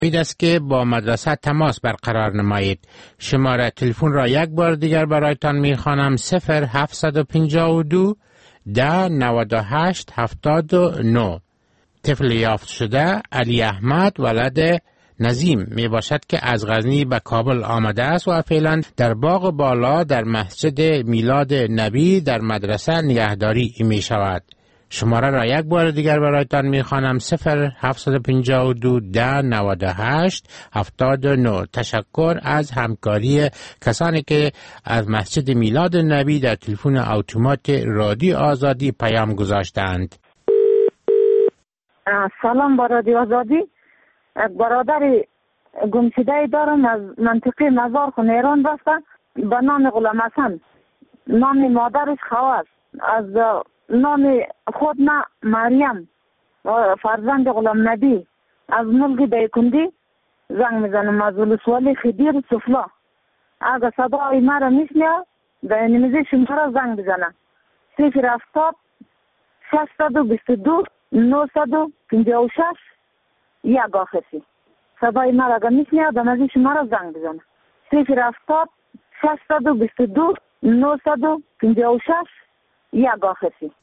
باید است که با مدرسه تماس برقرار نمایید. شماره تلفن را یک بار دیگر برایتان میخوانم: 0752 10 98 79. طفل یافت شده علی احمد ولد نظیم می باشد که از غزنی به کابل آمده است و فعلا در باغ بالا در مسجد میلاد نبی در مدرسه نگهداری می شود. شماره را یک بار دیگر برایتان می خوانم: 0752 10 98 79. تشکر از همکاری کسانی که از مسجد میلاد نبی در تلفن اتومات رادیو آزادی پیام گذاشتند. سلام با رادیو آزادی. برادر گمشده دارم از منطقه مزار خونیران رفته به نام غلام حسن. نام مادرش خواست، از نام خود نه مریم، فرزند غلام نبی، از ملک بیکندی زنگ میزنم، از ولسوالی خدیر سفلا. اگر صدای مرا میشنید به نمیزه شماره زنگ بزنه: 070 622 956 یک آخری. صدای مرا اگر میشنید به نمیزه شماره زنگ بزنه: 070 622 956 یک آخری.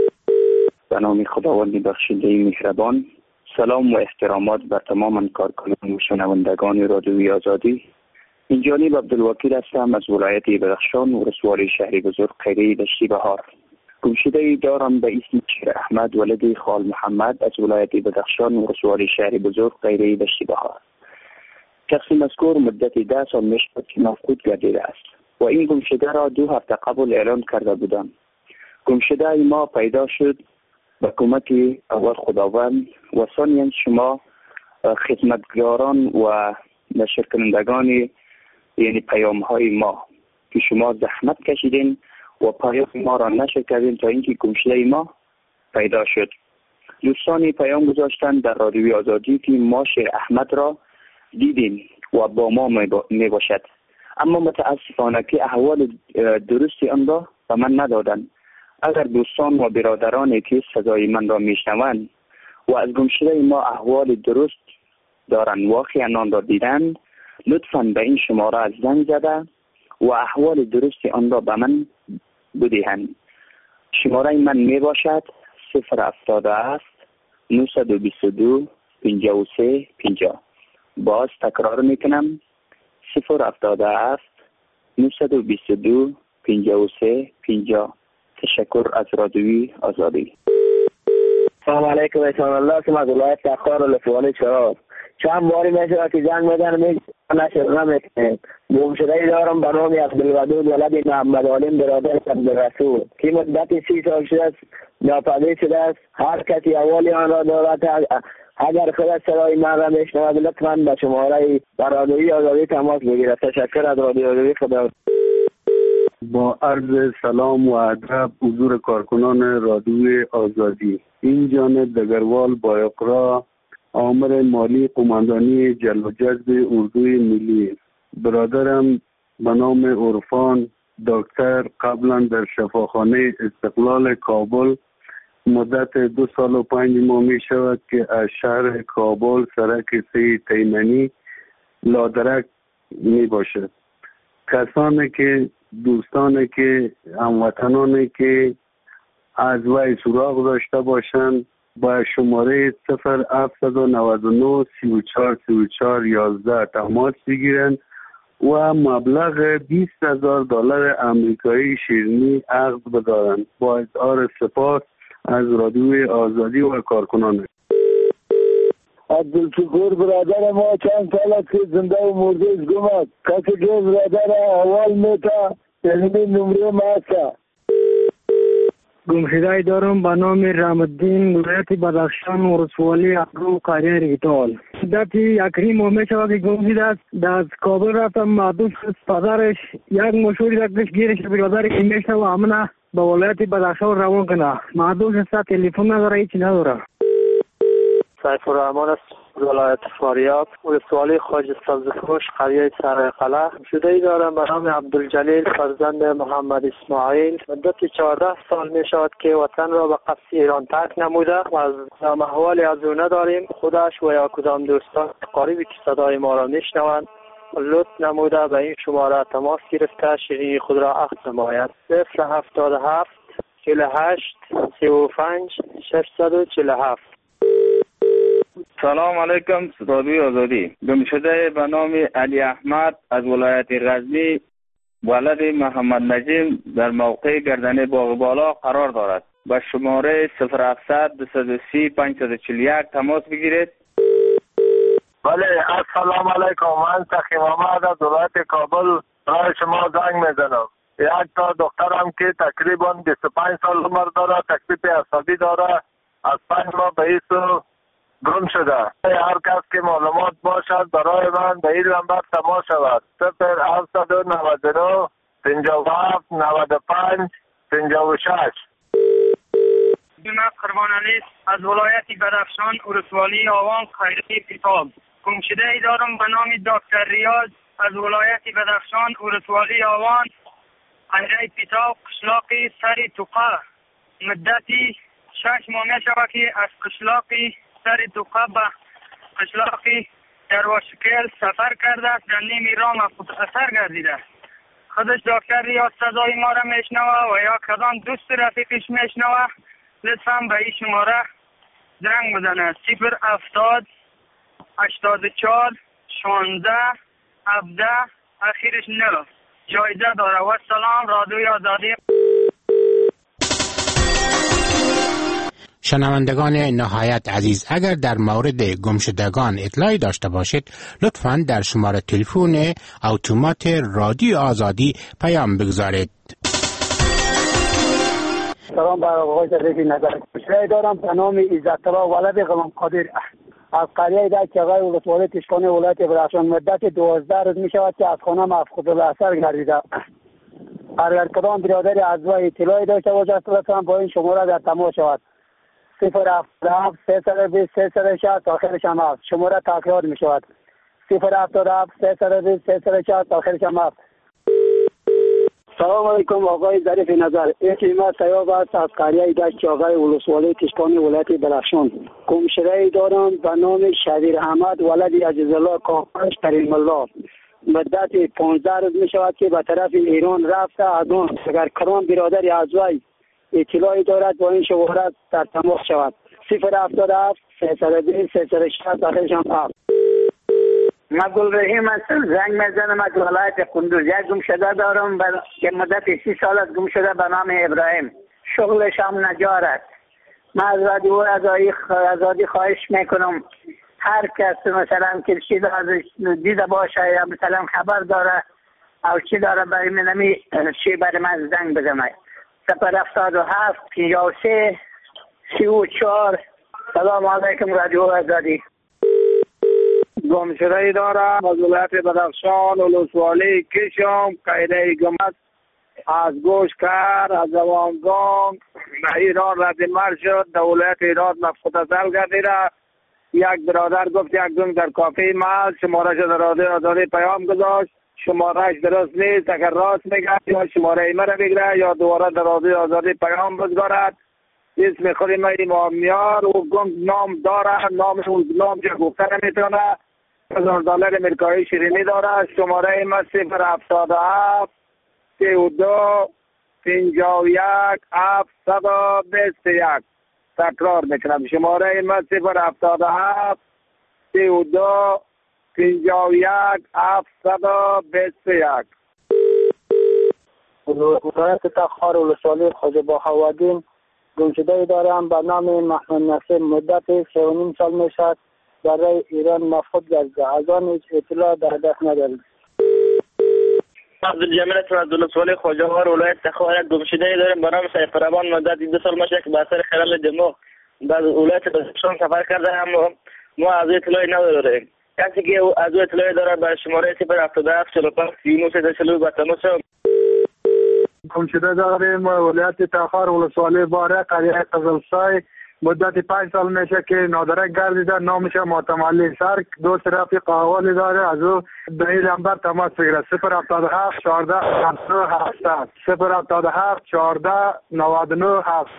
به نام خداوند بخشنده مهربان. سلام و احترامات بر تمام کارکنان و شنوندگان رادیوی آزادی. این جانب عبدالوکیل هستم از ولایت بدخشان و ولسوالی شهر بزرگ قیره دشتی بهار. گمشده دارم به اسم شیر احمد ولد خال محمد از ولایت بدخشان و ولسوالی شهر بزرگ قیره دشتی بهار. شخص مذکور مدت 10 سال میشد که مفقود گردیده است و این گمشده را 2 هفته قبل اعلان کرده بودم. گمشده ما پیدا شد با کمک اول خداوند و ثانیاً شما خدمتگاران و نشر کنندگان یعنی پیام های ما که شما زحمت کشیدین و پیام ما را نشر کردین تا اینکه گمشده ما پیدا شد. دوستانی پیام گذاشتن در رادیوی آزادی که ما شیر احمد را دیدیم و با ما می باشد، اما متاسفانه که احوال درستی آن را به من ندادند. اگر دوستان و برادرانی که صدای من را میشنوند و از گمشده ما احوال درست دارند واقعا آن را دیدند، لطفاً به این شماره از زنگ زده و احوال درست آن را به من بدهند. شماره من می باشد 077 922 53 50. باز تکرار میکنم: 077 922 53 50. تشکر از رادیوی آزادی. سلام علیکم. احسان الله که از ولایت تخار ولسوالی چراد. چند باری میشه که جنگ میدن نشر نمیکنیم. گمشده دارم به نام عبدالودود ولد محمد علیم برادر عبدالرسول که مدت 30 سال شده است ناپدید شده است. هر کسی اوالی آن را دارد. اگر خود صدای من را میشنود لطفاً به شماره رادیوی آزادی تماس بگیرد. تشکر از رادیوی آزادی. خدا. با عرض سلام و ادب حضور کارکنان رادیوی آزادی. این جانب دگروال بایقرا، آمر مالی قماندانی جلب و جذب اردوی ملی. برادرم به نام عرفان دکتر قبلا در شفاخانه استقلال کابل مدت 2 سال و 5 ماه می شود که از شهر کابل سرک 3 تیمنی لادرک می باشد. کسانی که دوستانی که هموطنانی که از وی سراغ داشته باشند با شماره 0799 34 34 11 تماس بگیرند و مبلغ $20,000 آمریکایی شیرینی عقد بدارند. با اظهار سپاس از رادیوی آزادی و کارکنان. عبدالشکور برادر ما چند سال است که زنده و مرده از گم است. کسی که برادر احوال میتا یعنی نمره ما است. گمشده دارم به نام رحمالدین ولایت بدخشان ولسوالی ابرو قریه ریتال. مدت 1 ماه میشود که گمشده است. از کابل رفتم معدوم شد. پدرش یک مشوری رفتش گیرش برادر که میشنه و همونه به ولایت بدخشان روان کنه. معدوم شد. تلفن نداره، هیچی نداره. سیف الرحمن است ولایت فاریاب، ولسوالی خواجه سبزپوش، قریه سرقلعه. شده دارم به نام عبدالجلیل فرزند محمد اسماعیل. مدت 14 سال می شود که وطن را به قصد ایران ترک نموده و از احوالی از او نداریم. خودش و یا کدام دوستان قریبی که صدای ما را میشنوند لطف نموده به این شماره تماس گرفته شیرینی خود را عقد نماید. 077 48 35 647. سلام علیکم رادیوی آزادی. گمشده به نام علی احمد از ولایت غزنی، ولد محمد نجیم، در موقع گردنه باغ بالا قرار دارد. با شماره 0700 230 541 تماس بگیرید. بله، السلام علیکم. من تقی محمد از ولایت کابل برای شما زنگ میزنم. یک تا دخترم که تقریبا 25 سال عمر داره، تکلیف عصبی داره، از 5 ماه به ایسو گم شده. هر کس که معلومات باشد برای من به این نمبر تماس شود. 0799 57 95 56. من قربان علی از ولایت بدخشان، ولسوالی آوان، خیری پیتاب. گمشده ای دارم به نام دکتر ریاض از ولایت بدخشان، ولسوالی آوان، خیری پیتاب، قشلاقی سری توقه. مدتی 6 ماه می شود که از قشلاقی سری توقه به قشلاقی درواشکل سفر کرده است. در نیم راه مفقود اثر گردیده. خودش دکتر ریاض صدای ما را میشنوه و یا کدام دوست رفیقش میشنوه، لطفاً به این شماره زنگ بزنه. 070 84 16 17 اخیرش 9. جایزه داره. و سلام رادیوی آزادی. شنوندگان نهایت عزیز، اگر در مورد گمشدگان اطلاعی داشته باشید لطفاً در شماره تلفن اتومات رادیو آزادی پیام بگذارید. سلام بر آقای ظریفی نظر. شرای دارم به نام عزت الله ولد غلام قادر از قریه در چغای ولسوالی تشکان ولایت بدخشان. مدت 12 روز می شود که از خانه مفقود الاثر گردیده. اگر کدام برادری از وی اطلاعی داشته باشد لطفاً با این شماره در تماس شود. 077 320 360 آخرش هم هست. شماره تکرار می شود. 077 320 360 آخرش هم هست. سلام علیکم آقای ظریف نظر. اعتماد سیاب است از قریه دشت چاغای ولسوالی تشکان ولایت بدخشان. گمشده دارم به نام شبیر احمد ولد عزیز الله کاکاش کریم الله. مدت 15 روز می شود که به طرف ایران رفته. از آن اگر کدام برادری از وی اطلاعی دارد با این شماره در تماس شود. 077 320 360 آخرش هم هست. من گلرحیم هستم. زنگ میزنم از ولایت قندوز. یک گمشده دارم که مدت 30 سال از گم شده به نام ابراهیم. شغلش هم نجار است. من از رادیو آزادی خواهش میکنم هر کس مثلا که چیز ازش دیده باشه یا مثلا خبر داره او چی داره برای منمی چی برای من زنگ بزنه. 077 53 34. سلام علیکم رادیو آزادی. گمشده ای دارم از ولایت بدخشان، ولسوالی کشم، قیده گمت، از گوش کر، از زوانگان به ایران رد مر شد. در ولایت ایران مفقود اثر گردیده. یک برادر گفت یک دون در کافه محل شمارهش در رادیو آزادی پیام گذاشت. شمارهش درست نیست، اگر راست میگه یا شماره ایمه را بگیره یا دوباره در رادیو آزادی پیام بگذارد. اسم خود ما امام میار و گم نام داره، نام چه گفته نمیتونه. $1000 امریکایی شیرینی داره. شماره ایمه 077 32 51 721. تکرار میکنم. شماره ایمه 077 32 51 721. ولایت تخار ولسوالی خواجه باخوادین. گمشده دارم به نام محمد نصیر. مدت 3.5 سال می شد برای ایران مفقود گردیده. از آن هیچ اطلاع در دست نداریم. عبدالجمیل از ولسوالی خواجه‌وار ولایت تخار. گمشده داریم به نام سیف ربان. مدت 2 سال میشه که به اثر خلل دماغ بعد ولایت بدخشان سفر کرده. اما ما از اطلاعی نداریم. کسی که از اطلاعی داره به شماره 077 45 39 به تماس شد. گمشده داریم ولایت تخار ولسوالی باره قریه قزلسای مدت 5 سال میشه که نادرک گردیده. نامش متملی سر، دوست رفیق احوالی داره. از او به این نمبر تماس بگیره 077 14 99 700 077 14 99 700.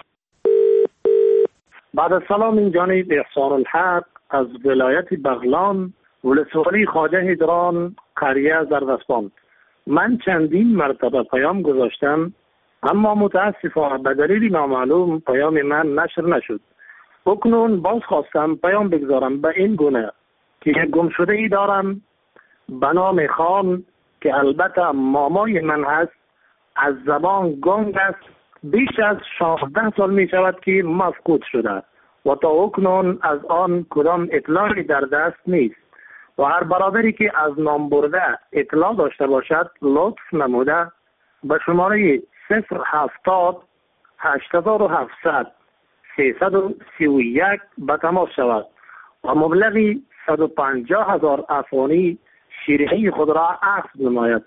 بعد از سلام، این جانب احسان الحق از ولایت بغلان، ولسوالی خواجه هجران، قریه زردستان. من چندین مرتبه پیام گذاشتم، اما متاسفانه به دلیل نامعلوم پیام من نشر نشد. اکنون باز خواستم پیام بگذارم به این گونه که یک گمشده ای دارم به نام خان که البته مامای من هست، از زبان گنگ است. بیش از 16 سال می شود که مفقود شده و تا اکنون از آن کدام اطلاعی در دست نیست و هر برادری که از نام برده اطلاع داشته باشد لطف نموده به شماره 070 8700 331 به تماس شود و مبلغی 150,000 افغانی شیرینی خود را اخذ نماید.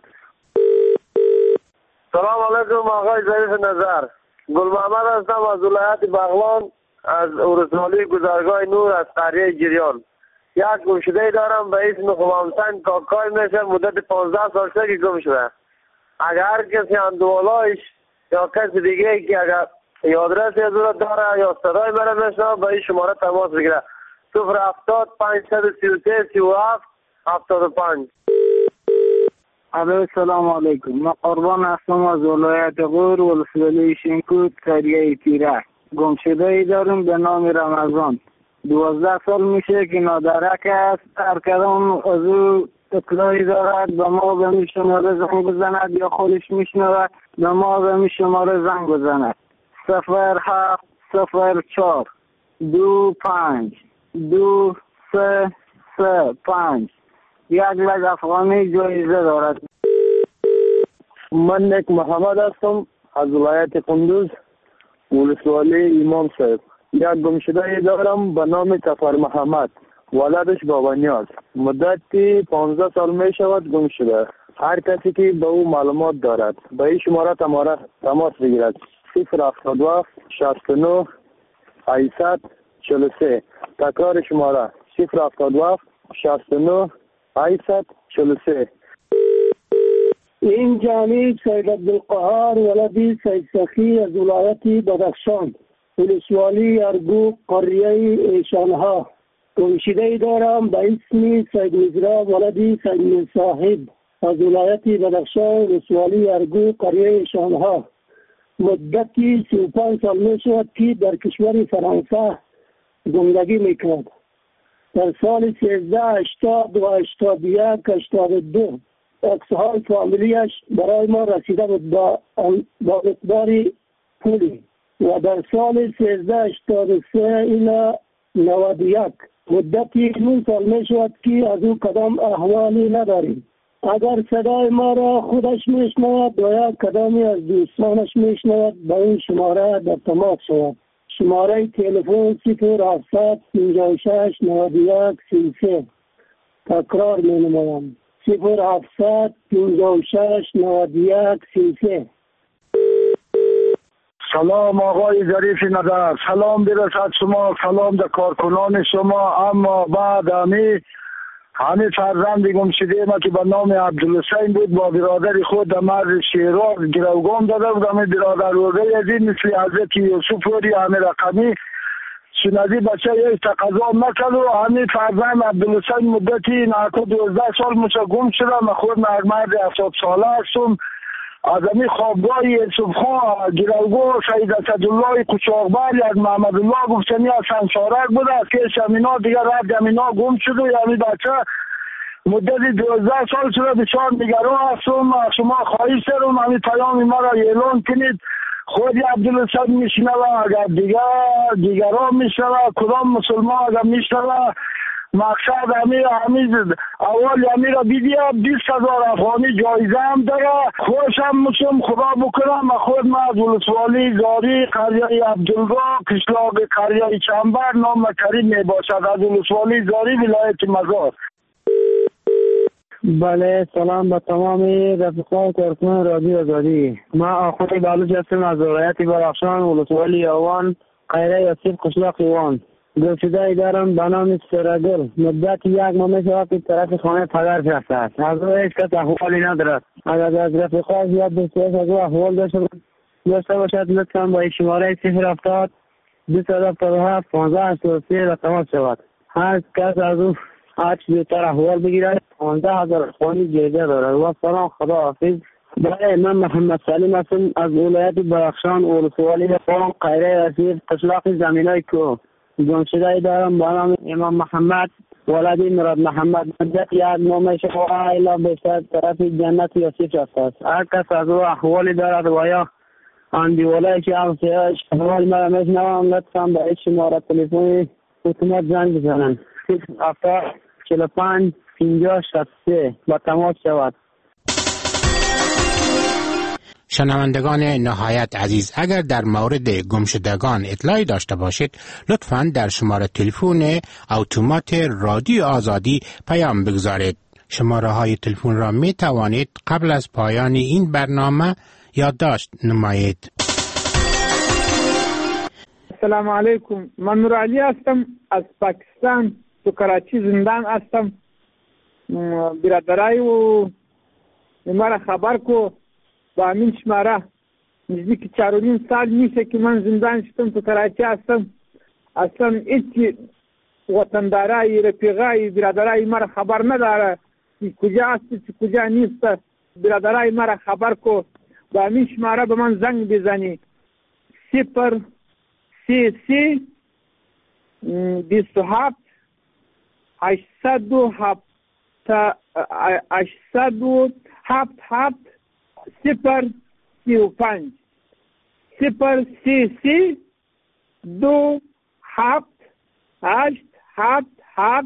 سلام علیکم آقای ظریف نظر. گل محمد هستم از ولایت بغلان، از ولسوالی گذرگاه نور، از قریه جریان. یک گمشده دارم به اسم خمامسنگ کاکای میشه، مدت 15 سال که گم شده. اگر کسی اندوالایش یا کسی دیگه که اگر یادرس ضرورت داره یا صدای مرا میشنوه به این شماره تماس بگیره 070 533 37 75. السلام علیکم. من قربان هستم از ولایت غور، ولسوالی شینکوت، قریه تیره. گمشده ای دارم به نام رمضان. 12 سال میشه که نادرک است. هر کدام از او اطلاعی دارد به ما به می شماره زنگ بزند یا خودش میشنود به ما به می شماره زنگ بزند 0704 25 2335. 1 لک افغانی جایزه دارد. من نیک محمد هستم از ولایت قندوز، ولسوالی امام صاحب. یک گمشده دارم به نام تفر محمد، ولدش بابانیاز. مدتی 15 سال می شود گم شده. هر کسی که به او معلومات دارد به این شماره تماس بگیرد 072 69 843. تکرار شماره 072 69 843. این جانب سید عبدالقهار ولدی سید سخی از ولایت بدخشان، ولسوالی ارگو، قریه ایشانها. گمشده دارم به اسم سید وزرا ولدی سید صاحب از ولایت بدخشان، ولسوالی ارگو، قریه ایشانها. مدتی 35 سال می شود که در کشور فرانسه زندگی میکند. در سال 1380 و 81 82 عکس‌های فامیلیش برای ما رسیده بود با مقدار پولی و در سال 1383 الی 91 مدتی 9 سال می شود که از او کدام احوالی نداریم. اگر صدای ما را خودش میشنود و یا کدامی از دوستانش میشنود به این شماره در تماس شود. شماره تلفن 0700 56 91 33. تکرار می نمایم 0700 56 91 33. سلام آقای ظریف نظر، سلام برسد شما، سلام در کارکنان شما. اما بعد همه فرزند گمشده ما که به نام عبدالحسین بود با برادر خود در مرز شیراز گروگان داده بود. همه برادر روزه یزید مثل حضرت یوسف وری همه رقمی سنادی بچه یک تقاضا نکرد و همه فرزند عبدالحسین مدتی 12 سال مشه گم شده. من خود مرد 70 ساله هستم. از همین خوابگاه یوسف خان گروگان سید اسدالله قچاقبر از محمد الله گفتنی از سنچارک بوده از که شمینا دیگر رد همینا گم شده. یعنی بچه مدت 12 سال شده. بسیار نگران هستم. شما خواهش دارم همین پیام ما را اعلان کنید. خود عبدالحسین میشنوه، اگر دیگران میشنوه، کدام مسلمان اگر میشنوه، مقصد همین اول همین را بیدیم 20,000 افغانی جایزه هم داره. خوشم میشم خدا بکنم. خود من از ولسوالی زاری قریه عبدالله قشلاق قریه چنبر نام کریم میباشد. از ولسوالی زاری ولایت مزار. بله سلام به تمام رفقای کارکنان رادیو آزادی. من آخوندی بلوچ هستم از ولایت بدخشان، ولسوالی آوان، قیره یاسیب قشلاق ایوان. گمشده دارم به نام سرگل. مدت 1 ماه میشود که طرف خانه پدر رفته است. از او هیچ کس احوالی ندارد. اگر از رفیقات یا دوستایش از او احوال داشته باشد لطفاً با شماره 070 277 1583 را تماس شود. هر کس از او هرچی زودتر احوال بگیرد 15,000 افغانی جایزه دارد. و سلام، خدا حافظ. من محمد سلیم هستم از ولایت بدخشان ولسوالی قوم قیره یاسیب قشلاق زمینای کو. گمشده دارم با نام امام محمد ولد مراد محمد. مدت 1 ماه میشود الا بیشتر طرف جنت یاسیب رفته است. هر کس از او احوالی دارد و یا اندیوالای که احوال مرا میشنوم لطفاً به این شماره تلفن اتومات زنگ بزنن 075 50 63 با تماس شود. شنوندگان نهایت عزیز، اگر در مورد گمشدگان اطلاعی داشته باشید لطفاً در شماره تلفن اتومات رادیو آزادی پیام بگذارید. شماره های تلفن را می توانید قبل از پایان این برنامه یادداشت نمایید. السلام علیکم، من نور علی هستم از پاکستان، تو کراچی زندان هستم. برادرای و مرا خبر کو با همین شماره نزدیک 4.5 سال میشه که من زندان شدم، تو کراچی هستم. اصلا هیچ وطندارای رفیقای برادرای مرا خبر نداره که کجا هست که کجا نیست. برادرای مرا خبر کو با همین شماره به من زنگ بزنی 0 33 27 807 035 0 33 27 807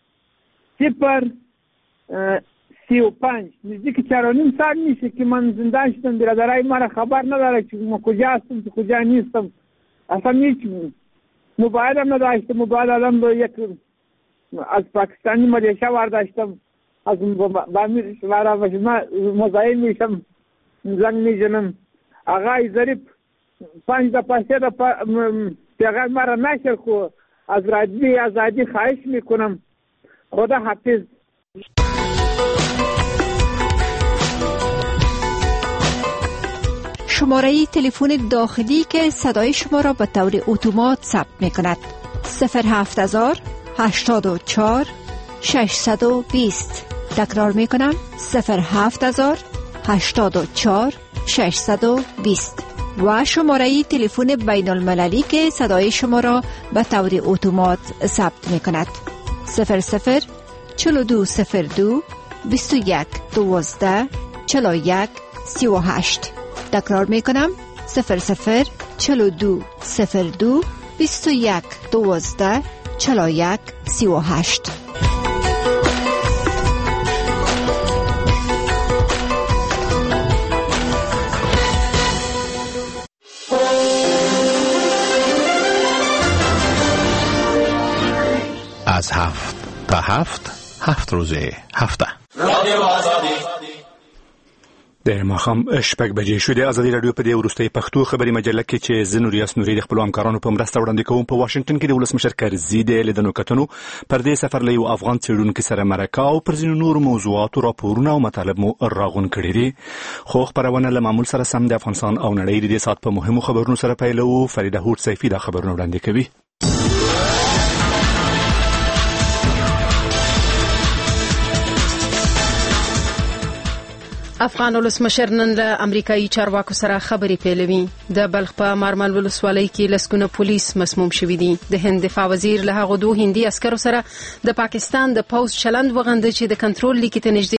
035. نزدیک 4.5 سال میشه که من زندان شدم. برادرای مرا خبر نداره که من کجا هستم که کجا نیستم. اصلا هیچ موبایل هم نداشتم. موبایل آدم با یک از پاکستانی ملیشه وارداشتم. از بامیرش وارا باشم مزاحم میشم، زنگ میزنم آقای ظریف 5 دفعه 3 دفعه پیغام مرا نشر کو. از رادیوی آزادی خواهش میکنم. خدا حافظ. شماره تلفن داخلی که صدای شما را به طور اتومات ثبت می کند 07000 84 620. تکرار می کنم 07000 84 620. و شماره تلفن بین المللی که صدای شما را به طور اتومات ثبت می کند 00 4202 21 12 41 38. تکرار می کنم 00 4202 21 12 41 38. از 7 تا 7 روز هفته رادیو آزادی د ماښام 6 بجې شو. د ازادي رادیو په دې وروستۍ پښتو خبري مجله کې چې زه نوریاس نوري د خپل همکارانو په مرسته وړاندې کوم په واشنگټن کې د ولسمشر کرزي د لیدنو کتنو پر دې سفر له یو افغان څېړونکي سره مرکه او پر ځینو نورو موضوعاتو راپورونه او مطالب مو راغون کړي دي. خو خبرونه له معمول سره سم د افغانستان او نړۍ د سات په مهمو خبرونو سره پیلو. فریده هوډ سیفي دا خبرونه وړاندې کوي. افغان ولسمشر نن له امریکایي چارواکو سره خبرې پیلوي. د بلخ په مارمل ولسوالۍ کې لسګونه پولیس مسموم شوي دي. د هند دفاع وزیر له هغو 2 هندي عسکرو سره د پاکستان د پوځ چلند وغنده چې د کنټرول لیکې ته نږدې